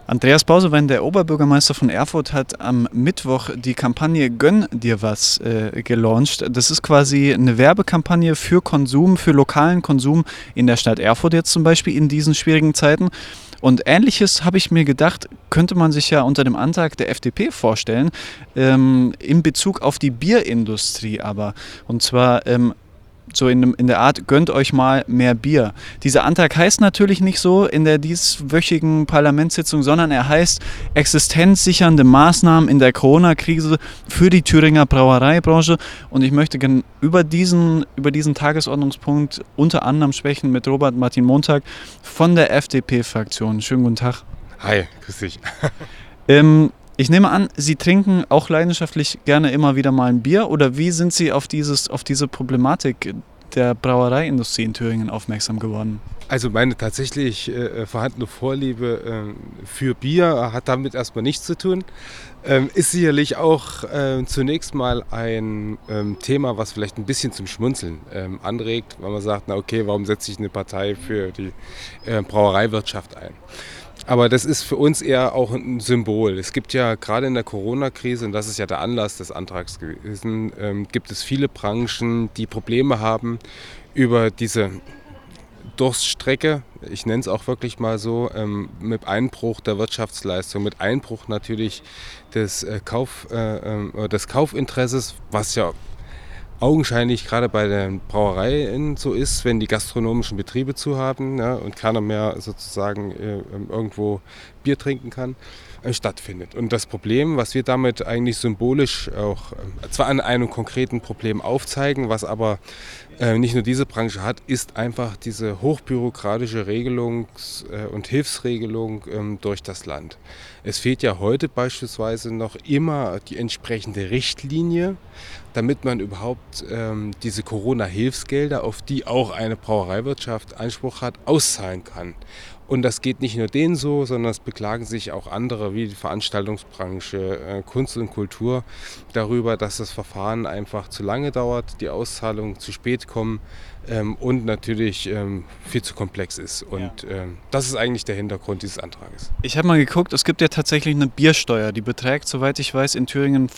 Andreas Bausewein, der Oberbürgermeister von Erfurt, hat am Mittwoch die Kampagne Gönn dir was gelauncht. Das ist quasi eine Werbekampagne für Konsum, für lokalen Konsum in der Stadt Erfurt jetzt zum Beispiel in diesen schwierigen Zeiten. Und Ähnliches habe ich mir gedacht, könnte man sich ja unter dem Antrag der FDP vorstellen, in Bezug auf die Bierindustrie aber. Und zwar so in der Art, gönnt euch mal mehr Bier. Dieser Antrag heißt natürlich nicht so in der dieswöchigen Parlamentssitzung, sondern er heißt existenzsichernde Maßnahmen in der Corona-Krise für die Thüringer Brauereibranche. Und ich möchte über diesen Tagesordnungspunkt unter anderem sprechen mit Robert Martin Montag von der FDP-Fraktion. Schönen guten Tag. Hi, grüß dich. Ich nehme an, Sie trinken auch leidenschaftlich gerne immer wieder mal ein Bier, oder wie sind Sie auf diese Problematik der Brauereiindustrie in Thüringen aufmerksam geworden? Also meine tatsächlich vorhandene Vorliebe für Bier hat damit erstmal nichts zu tun. Ist sicherlich auch zunächst mal ein Thema, was vielleicht ein bisschen zum Schmunzeln anregt, weil man sagt, na okay, warum setze ich eine Partei für die Brauereiwirtschaft ein? Aber das ist für uns eher auch ein Symbol. Es gibt ja gerade in der Corona-Krise, und das ist ja der Anlass des Antrags gewesen, gibt es viele Branchen, die Probleme haben über diese Durststrecke, ich nenne es auch wirklich mal so, mit Einbruch der Wirtschaftsleistung, mit Einbruch natürlich des Kaufinteresses, was ja augenscheinlich gerade bei den Brauereien so ist, wenn die gastronomischen Betriebe zu haben, ja, und keiner mehr sozusagen irgendwo Bier trinken kann, stattfindet. Und das Problem, was wir damit eigentlich symbolisch auch zwar an einem konkreten Problem aufzeigen, was aber nicht nur diese Branche hat, ist einfach diese hochbürokratische und Hilfsregelung durch das Land. Es fehlt ja heute beispielsweise noch immer die entsprechende Richtlinie, damit man überhaupt diese Corona-Hilfsgelder, auf die auch eine Brauereiwirtschaft Anspruch hat, auszahlen kann. Und das geht nicht nur denen so, sondern es beklagen sich auch andere, wie die Veranstaltungsbranche, Kunst und Kultur, darüber, dass das Verfahren einfach zu lange dauert, die Auszahlungen zu spät kommen und natürlich viel zu komplex ist. Und das ist eigentlich der Hintergrund dieses Antrages. Ich habe mal geguckt, es gibt ja tatsächlich eine Biersteuer, die beträgt, soweit ich weiß, in Thüringen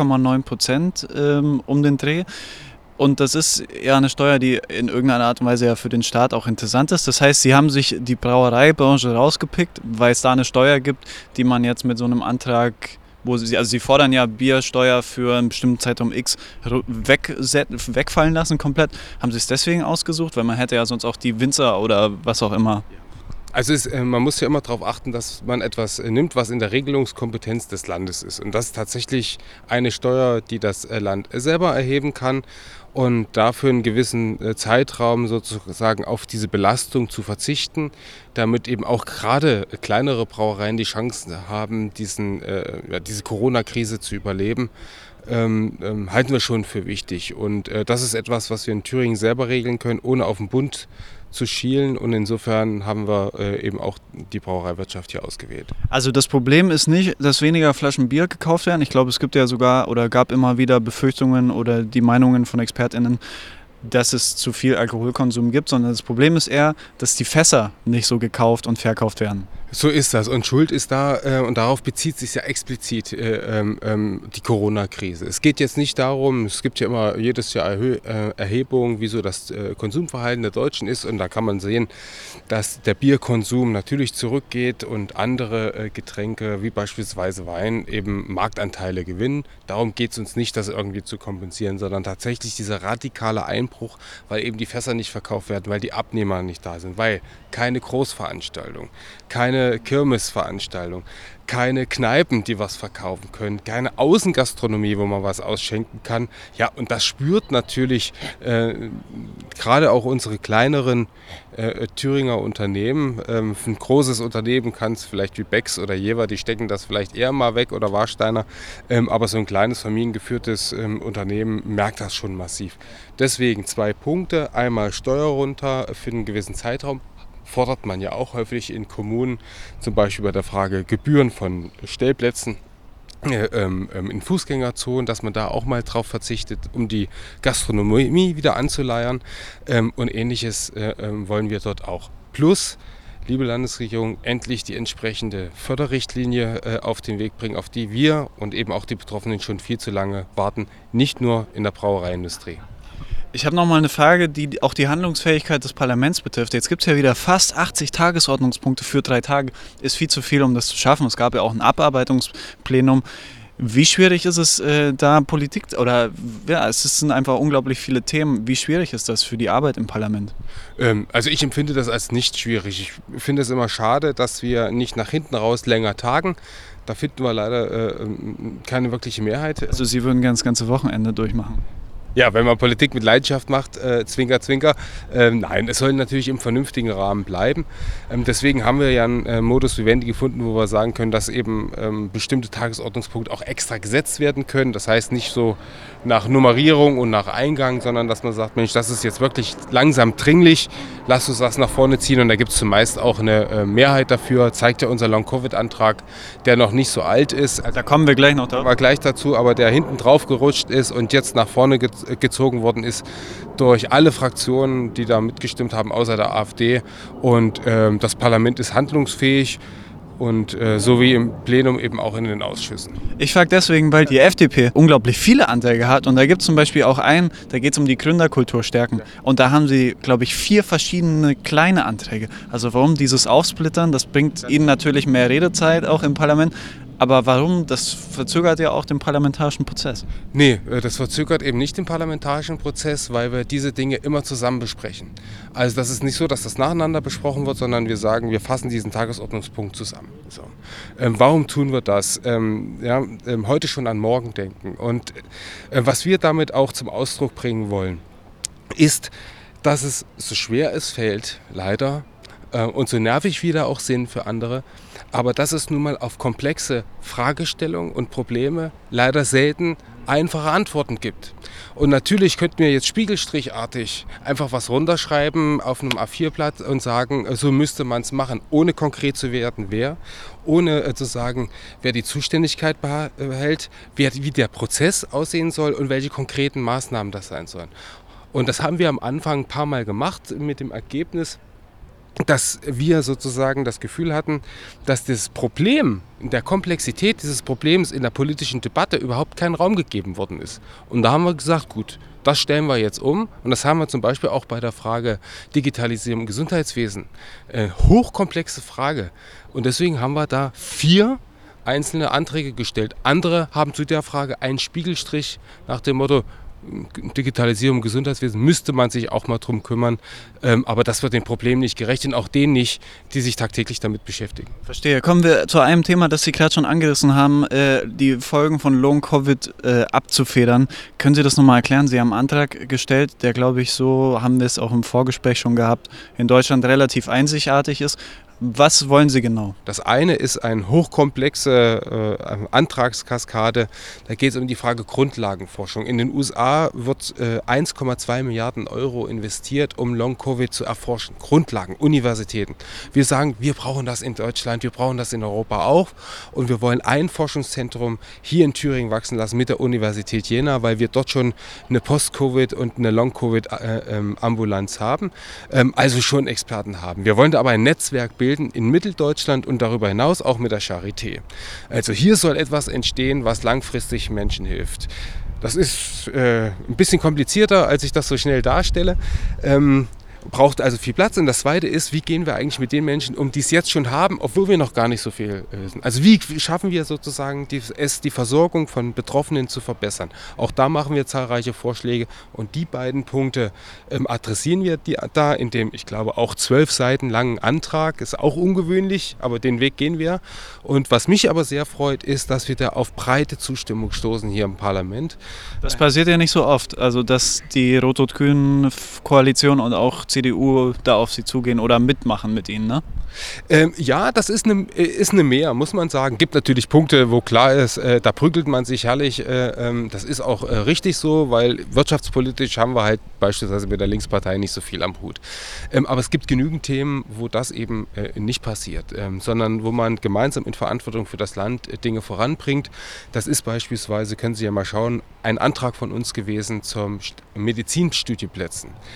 5,9% um den Dreh. Und das ist ja eine Steuer, die in irgendeiner Art und Weise ja für den Staat auch interessant ist. Das heißt, Sie haben sich die Brauereibranche rausgepickt, weil es da eine Steuer gibt, die man jetzt mit so einem Antrag, Sie fordern ja Biersteuer für einen bestimmten Zeitraum X wegfallen lassen komplett. Haben Sie es deswegen ausgesucht? Weil man hätte ja sonst auch die Winzer oder was auch immer. Also man muss ja immer darauf achten, dass man etwas nimmt, was in der Regelungskompetenz des Landes ist. Und das ist tatsächlich eine Steuer, die das Land selber erheben kann und dafür einen gewissen Zeitraum sozusagen auf diese Belastung zu verzichten, damit eben auch gerade kleinere Brauereien die Chance haben, diese Corona-Krise zu überleben. Halten wir schon für wichtig. Und das ist etwas, was wir in Thüringen selber regeln können, ohne auf den Bund zu schielen, und insofern haben wir eben auch die Brauereiwirtschaft hier ausgewählt. Also das Problem ist nicht, dass weniger Flaschen Bier gekauft werden. Ich glaube, es gibt ja sogar oder gab immer wieder Befürchtungen oder die Meinungen von ExpertInnen, dass es zu viel Alkoholkonsum gibt, sondern das Problem ist eher, dass die Fässer nicht so gekauft und verkauft werden. So ist das, und Schuld ist da, und darauf bezieht sich ja explizit die Corona-Krise. Es geht jetzt nicht darum, es gibt ja immer jedes Jahr Erhebungen, wie so das Konsumverhalten der Deutschen ist, und da kann man sehen, dass der Bierkonsum natürlich zurückgeht und andere Getränke, wie beispielsweise Wein, eben Marktanteile gewinnen. Darum geht es uns nicht, das irgendwie zu kompensieren, sondern tatsächlich dieser radikale Einbruch, weil eben die Fässer nicht verkauft werden, weil die Abnehmer nicht da sind, weil keine Großveranstaltung, keine Kirmesveranstaltung, keine Kneipen, die was verkaufen können, keine Außengastronomie, wo man was ausschenken kann. Ja, und das spürt natürlich gerade auch unsere kleineren Thüringer Unternehmen. Ein großes Unternehmen kann es vielleicht wie Becks oder Jever, die stecken das vielleicht eher mal weg, oder Warsteiner. Aber so ein kleines familiengeführtes Unternehmen merkt das schon massiv. Deswegen 2 Punkte. Einmal Steuer runter für einen gewissen Zeitraum. Fordert man ja auch häufig in Kommunen, zum Beispiel bei der Frage Gebühren von Stellplätzen in Fußgängerzonen, dass man da auch mal drauf verzichtet, um die Gastronomie wieder anzuleiern, und Ähnliches wollen wir dort auch. Plus liebe Landesregierung, endlich die entsprechende Förderrichtlinie auf den Weg bringen, auf die wir und eben auch die Betroffenen schon viel zu lange warten, nicht nur in der Brauereiindustrie. Ich habe noch mal eine Frage, die auch die Handlungsfähigkeit des Parlaments betrifft. Jetzt gibt es ja wieder fast 80 Tagesordnungspunkte für 3 Tage. Ist viel zu viel, um das zu schaffen. Es gab ja auch ein Abarbeitungsplenum. Wie schwierig ist es, da Politik, oder ja, es sind einfach unglaublich viele Themen. Wie schwierig ist das für die Arbeit im Parlament? Also ich empfinde das als nicht schwierig. Ich finde es immer schade, dass wir nicht nach hinten raus länger tagen. Da finden wir leider keine wirkliche Mehrheit. Also Sie würden gerne das ganze Wochenende durchmachen? Ja, wenn man Politik mit Leidenschaft macht, Zwinker, Zwinker. Nein, es soll natürlich im vernünftigen Rahmen bleiben. Deswegen haben wir ja einen Modus vivendi gefunden, wo wir sagen können, dass eben bestimmte Tagesordnungspunkte auch extra gesetzt werden können. Das heißt nicht so nach Nummerierung und nach Eingang, sondern dass man sagt, Mensch, das ist jetzt wirklich langsam dringlich, lass uns das nach vorne ziehen. Und da gibt es zumeist auch eine Mehrheit dafür, zeigt ja unser Long-Covid-Antrag, der noch nicht so alt ist. Da kommen wir gleich noch drauf. Aber gleich dazu, aber der hinten drauf gerutscht ist und jetzt nach vorne gezogen worden ist durch alle Fraktionen, die da mitgestimmt haben, außer der AfD. Und das Parlament ist handlungsfähig. Und so wie im Plenum eben auch in den Ausschüssen. Ich frage deswegen, weil die FDP unglaublich viele Anträge hat und da gibt es zum Beispiel auch einen, da geht es um die Gründerkultur stärken und da haben sie, glaube ich, 4 verschiedene kleine Anträge. Also warum dieses Aufsplittern, das bringt ihnen natürlich mehr Redezeit auch im Parlament, aber warum, das verzögert ja auch den parlamentarischen Prozess. Nee, das verzögert eben nicht den parlamentarischen Prozess, weil wir diese Dinge immer zusammen besprechen. Also das ist nicht so, dass das nacheinander besprochen wird, sondern wir sagen, wir fassen diesen Tagesordnungspunkt zusammen. So. Warum tun wir das? Heute schon an morgen denken. Und was wir damit auch zum Ausdruck bringen wollen, ist, dass es so schwer es fällt, leider, und so nervig wir da auch sind für andere, aber dass es nun mal auf komplexe Fragestellungen und Probleme leider selten einfache Antworten gibt. Und natürlich könnten wir jetzt spiegelstrichartig einfach was runterschreiben auf einem A4-Blatt und sagen, so müsste man es machen, ohne konkret zu werden, wer, ohne zu sagen, wer die Zuständigkeit behält, wie der Prozess aussehen soll und welche konkreten Maßnahmen das sein sollen. Und das haben wir am Anfang ein paar Mal gemacht mit dem Ergebnis, dass wir sozusagen das Gefühl hatten, dass das Problem, der Komplexität dieses Problems in der politischen Debatte überhaupt kein Raum gegeben worden ist. Und da haben wir gesagt, gut, das stellen wir jetzt um. Und das haben wir zum Beispiel auch bei der Frage Digitalisierung im Gesundheitswesen. Hochkomplexe Frage. Und deswegen haben wir da 4 einzelne Anträge gestellt. Andere haben zu der Frage einen Spiegelstrich nach dem Motto, Digitalisierung im Gesundheitswesen müsste man sich auch mal drum kümmern, aber das wird dem Problem nicht gerecht und auch denen nicht, die sich tagtäglich damit beschäftigen. Verstehe. Kommen wir zu einem Thema, das Sie gerade schon angerissen haben, die Folgen von Long-Covid abzufedern. Können Sie das nochmal erklären? Sie haben einen Antrag gestellt, der, glaube ich, so haben wir es auch im Vorgespräch schon gehabt, in Deutschland relativ einzigartig ist. Was wollen Sie genau? Das eine ist eine hochkomplexe Antragskaskade. Da geht es um die Frage Grundlagenforschung. In den USA wird 1,2 Milliarden Euro investiert, um Long-Covid zu erforschen. Grundlagen, Universitäten. Wir sagen, wir brauchen das in Deutschland, wir brauchen das in Europa auch. Und wir wollen ein Forschungszentrum hier in Thüringen wachsen lassen mit der Universität Jena, weil wir dort schon eine Post-Covid und eine Long-Covid-Ambulanz haben. Also schon Experten haben. Wir wollen da aber ein Netzwerk bilden in Mitteldeutschland und darüber hinaus auch mit der Charité. Also hier soll etwas entstehen, was langfristig Menschen hilft. Das ist ein bisschen komplizierter, als ich das so schnell darstelle. Braucht also viel Platz. Und das Zweite ist, wie gehen wir eigentlich mit den Menschen um, die es jetzt schon haben, obwohl wir noch gar nicht so viel wissen. Also wie schaffen wir sozusagen die Versorgung von Betroffenen zu verbessern. Auch da machen wir zahlreiche Vorschläge und die beiden Punkte adressieren wir da in dem, ich glaube, auch 12 Seiten langen Antrag. Ist auch ungewöhnlich, aber den Weg gehen wir. Und was mich aber sehr freut, ist, dass wir da auf breite Zustimmung stoßen hier im Parlament. Das passiert ja nicht so oft, also dass die Rot-Rot-Grün-Koalition und auch CDU da auf sie zugehen oder mitmachen mit ihnen, ne? Ja, das ist eine Mehr, muss man sagen. Gibt natürlich Punkte, wo klar ist, da prügelt man sich herrlich. Das ist auch richtig so, weil wirtschaftspolitisch haben wir halt beispielsweise mit der Linkspartei nicht so viel am Hut. Aber es gibt genügend Themen, wo das eben nicht passiert, sondern wo man gemeinsam in Verantwortung für das Land Dinge voranbringt. Das ist beispielsweise, können Sie ja mal schauen, ein Antrag von uns gewesen zum Medizinstudienplätzen.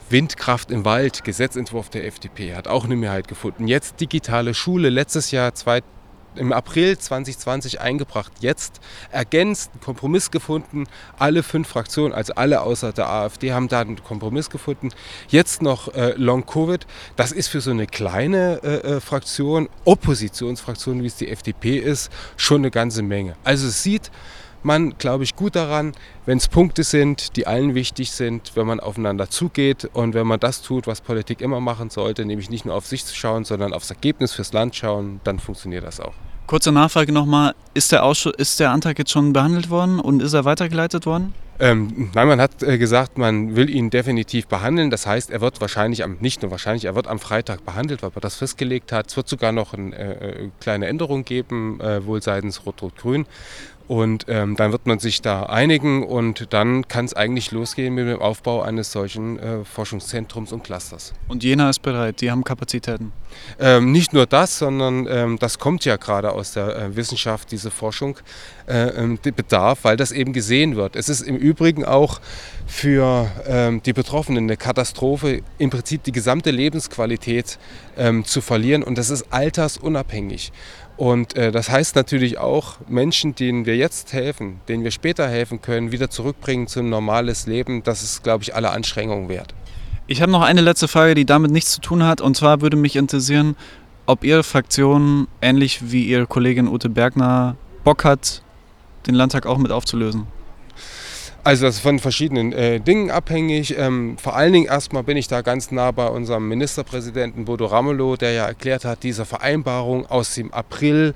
Windkraft im Wald, Gesetzentwurf der FDP, hat auch eine Mehrheit gefunden. Jetzt digitale Schule, letztes Jahr im April 2020 eingebracht, jetzt ergänzt, einen Kompromiss gefunden. Alle 5 Fraktionen, also alle außer der AfD, haben da einen Kompromiss gefunden. Jetzt noch Long-Covid. Das ist für so eine kleine Fraktion, Oppositionsfraktion, wie es die FDP ist, schon eine ganze Menge. Also es sieht man, glaube ich, gut daran, wenn es Punkte sind, die allen wichtig sind, wenn man aufeinander zugeht und wenn man das tut, was Politik immer machen sollte, nämlich nicht nur auf sich zu schauen, sondern aufs Ergebnis fürs Land schauen, dann funktioniert das auch. Kurze Nachfrage nochmal, ist der Antrag jetzt schon behandelt worden und ist er weitergeleitet worden? Nein, man hat gesagt, man will ihn definitiv behandeln. Das heißt, er wird wahrscheinlich, er wird am Freitag behandelt, weil man das festgelegt hat. Es wird sogar noch eine kleine Änderung geben, wohl seitens Rot-Rot-Grün. Und dann wird man sich da einigen und dann kann es eigentlich losgehen mit dem Aufbau eines solchen Forschungszentrums und Clusters. Und Jena ist bereit, die haben Kapazitäten? Nicht nur das, sondern das kommt ja gerade aus der Wissenschaft, diese Forschung, die Bedarf, weil das eben gesehen wird. Es ist im Übrigen auch für die Betroffenen eine Katastrophe, im Prinzip die gesamte Lebensqualität zu verlieren und das ist altersunabhängig. Und das heißt natürlich auch, Menschen, denen wir jetzt helfen, denen wir später helfen können, wieder zurückbringen zu einem normales Leben, das ist, glaube ich, alle Anstrengungen wert. Ich habe noch eine letzte Frage, die damit nichts zu tun hat. Und zwar würde mich interessieren, ob Ihre Fraktion, ähnlich wie Ihre Kollegin Ute Bergner, Bock hat, den Landtag auch mit aufzulösen. Also das ist von verschiedenen Dingen abhängig. Vor allen Dingen erstmal bin ich da ganz nah bei unserem Ministerpräsidenten Bodo Ramelow, der ja erklärt hat, diese Vereinbarung aus dem April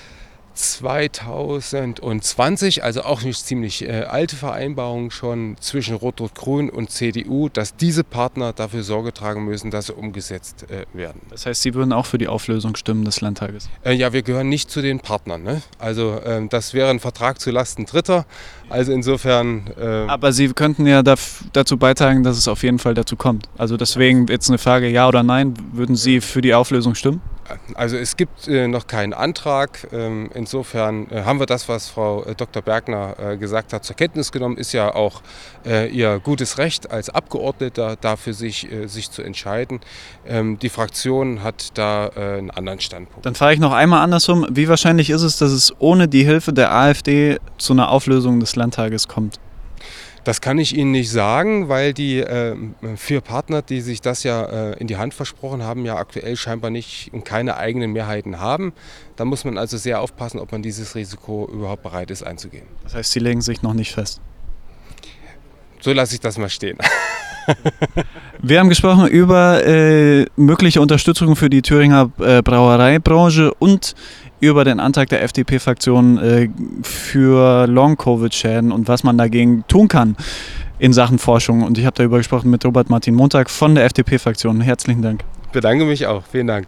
2020, also auch eine ziemlich alte Vereinbarung schon zwischen Rot-Rot-Grün und CDU, dass diese Partner dafür Sorge tragen müssen, dass sie umgesetzt werden. Das heißt, Sie würden auch für die Auflösung stimmen des Landtages? Ja, wir gehören nicht zu den Partnern. Ne? Also das wäre ein Vertrag zu Lasten Dritter. Also insofern... Aber Sie könnten ja dazu beitragen, dass es auf jeden Fall dazu kommt. Also deswegen jetzt eine Frage, ja oder nein, würden Sie für die Auflösung stimmen? Also es gibt noch keinen Antrag. Insofern haben wir das, was Frau Dr. Bergner gesagt hat, zur Kenntnis genommen. Ist ja auch ihr gutes Recht als Abgeordneter, da für sich zu entscheiden. Die Fraktion hat da einen anderen Standpunkt. Dann frage ich noch einmal andersrum. Wie wahrscheinlich ist es, dass es ohne die Hilfe der AfD zu einer Auflösung des Landtages kommt? Das kann ich Ihnen nicht sagen, weil die 4 Partner, die sich das ja in die Hand versprochen haben, ja aktuell scheinbar nicht und keine eigenen Mehrheiten haben. Da muss man also sehr aufpassen, ob man dieses Risiko überhaupt bereit ist einzugehen. Das heißt, Sie legen sich noch nicht fest? So lasse ich das mal stehen. Wir haben gesprochen über mögliche Unterstützung für die Thüringer Brauereibranche und über den Antrag der FDP-Fraktion für Long-Covid-Schäden und was man dagegen tun kann in Sachen Forschung. Und ich habe darüber gesprochen mit Robert Martin Montag von der FDP-Fraktion. Herzlichen Dank. Ich bedanke mich auch. Vielen Dank.